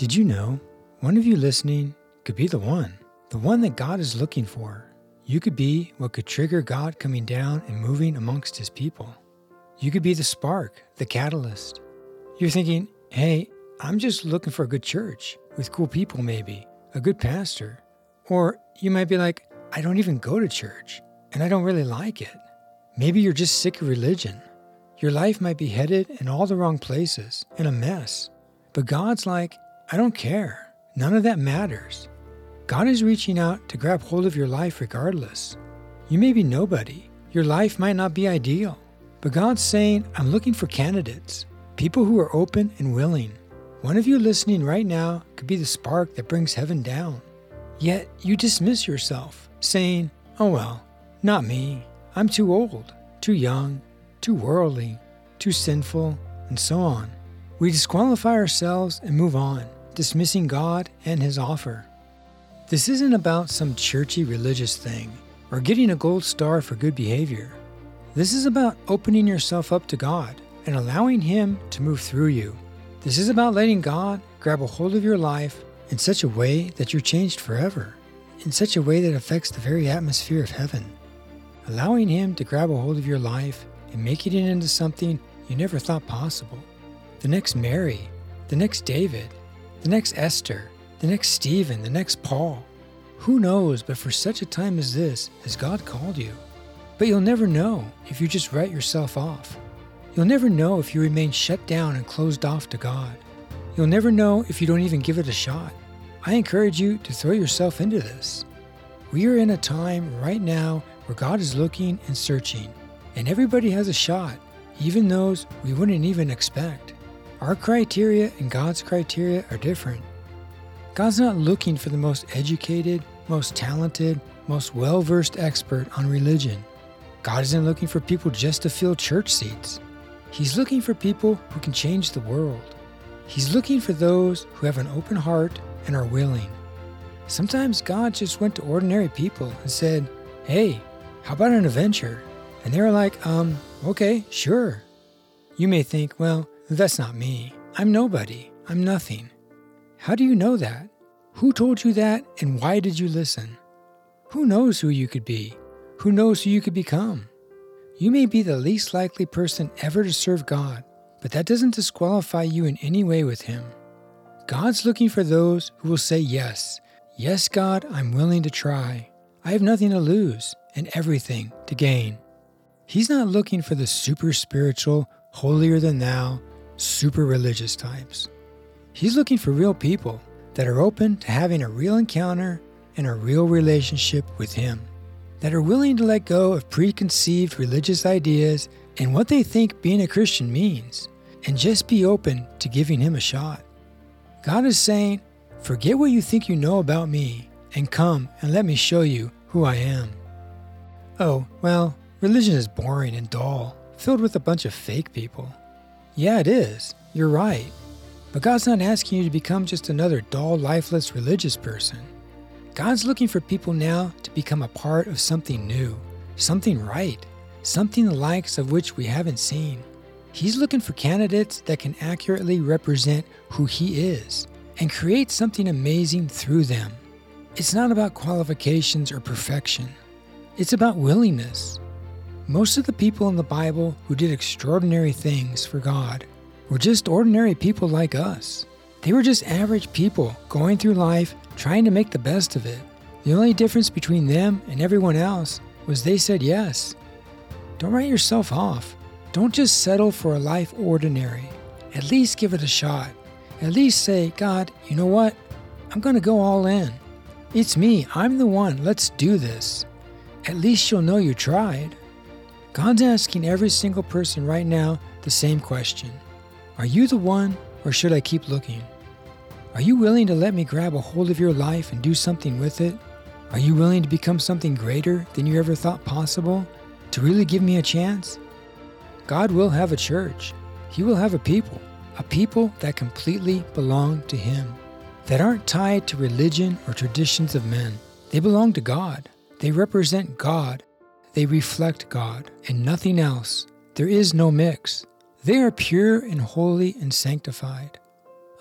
Did you know one of you listening could be the one that God is looking for? You could be what could trigger God coming down and moving amongst His people. You could be the spark, the catalyst. You're thinking, hey, I'm just looking for a good church with cool people maybe, a good pastor. Or you might be like, I don't even go to church and I don't really like it. Maybe you're just sick of religion. Your life might be headed in all the wrong places, in a mess. But God's like, I don't care. None of that matters. God is reaching out to grab hold of your life regardless. You may be nobody. Your life might not be ideal. But God's saying, I'm looking for candidates, people who are open and willing. One of you listening right now could be the spark that brings heaven down. Yet you dismiss yourself, saying, oh well, not me. I'm too old, too young, too worldly, too sinful, and so on. We disqualify ourselves and move on, dismissing God and His offer. This isn't about some churchy religious thing or getting a gold star for good behavior. This is about opening yourself up to God and allowing Him to move through you. This is about letting God grab a hold of your life in such a way that you're changed forever, in such a way that affects the very atmosphere of heaven. Allowing Him to grab a hold of your life and making it into something you never thought possible. The next Mary, the next David, the next Esther, the next Stephen, the next Paul. Who knows, but for such a time as this has God called you. But you'll never know if you just write yourself off. You'll never know if you remain shut down and closed off to God. You'll never know if you don't even give it a shot. I encourage you to throw yourself into this. We are in a time right now where God is looking and searching, and everybody has a shot, even those we wouldn't even expect. Our criteria and God's criteria are different. God's not looking for the most educated, most talented, most well-versed expert on religion. God isn't looking for people just to fill church seats. He's looking for people who can change the world. He's looking for those who have an open heart and are willing. Sometimes God just went to ordinary people and said, hey, how about an adventure? And they were like, okay, sure. You may think, well, that's not me. I'm nobody. I'm nothing. How do you know that? Who told you that, and why did you listen? Who knows who you could be? Who knows who you could become? You may be the least likely person ever to serve God, but that doesn't disqualify you in any way with Him. God's looking for those who will say yes. Yes, God, I'm willing to try. I have nothing to lose and everything to gain. He's not looking for the super spiritual, holier than thou, super religious types. He's looking for real people that are open to having a real encounter and a real relationship with Him, that are willing to let go of preconceived religious ideas and what they think being a Christian means, and just be open to giving Him a shot. God is saying, forget what you think you know about me, and come and let me show you who I am. Oh, well, religion is boring and dull, filled with a bunch of fake people. Yeah, it is. You're right. But God's not asking you to become just another dull, lifeless religious person. God's looking for people now to become a part of something new, something right, something the likes of which we haven't seen. He's looking for candidates that can accurately represent who He is and create something amazing through them. It's not about qualifications or perfection. It's about willingness. Most of the people in the Bible who did extraordinary things for God were just ordinary people like us. They were just average people going through life trying to make the best of it. The only difference between them and everyone else was they said yes. Don't write yourself off. Don't just settle for a life ordinary. At least give it a shot. At least say, God, you know what? I'm going to go all in. It's me. I'm the one. Let's do this. At least you'll know you tried. God's asking every single person right now the same question. Are you the one, or should I keep looking? Are you willing to let me grab a hold of your life and do something with it? Are you willing to become something greater than you ever thought possible? To really give me a chance? God will have a church. He will have a people that completely belong to Him, that aren't tied to religion or traditions of men. They belong to God. They represent God. They reflect God and nothing else. There is no mix. They are pure and holy and sanctified.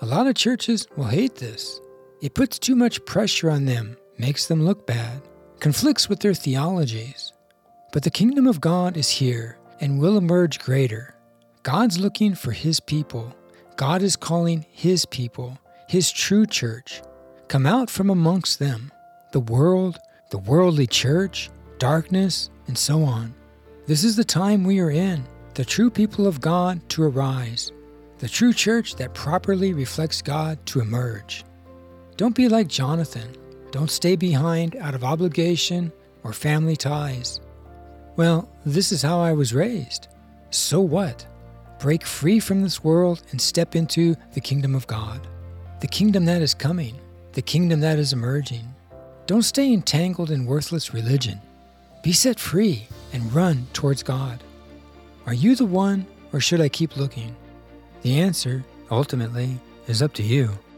A lot of churches will hate this. It puts too much pressure on them, makes them look bad, conflicts with their theologies. But the kingdom of God is here and will emerge greater. God's looking for His people. God is calling His people, His true church. Come out from amongst them, the world, the worldly church, darkness, and so on. This is the time we are in, the true people of God to arise, the true church that properly reflects God to emerge. Don't be like Jonathan. Don't stay behind out of obligation or family ties. Well, this is how I was raised. So what? Break free from this world and step into the kingdom of God, the kingdom that is coming, the kingdom that is emerging. Don't stay entangled in worthless religion. Be set free and run towards God. Are you the one, or should I keep looking? The answer, ultimately, is up to you.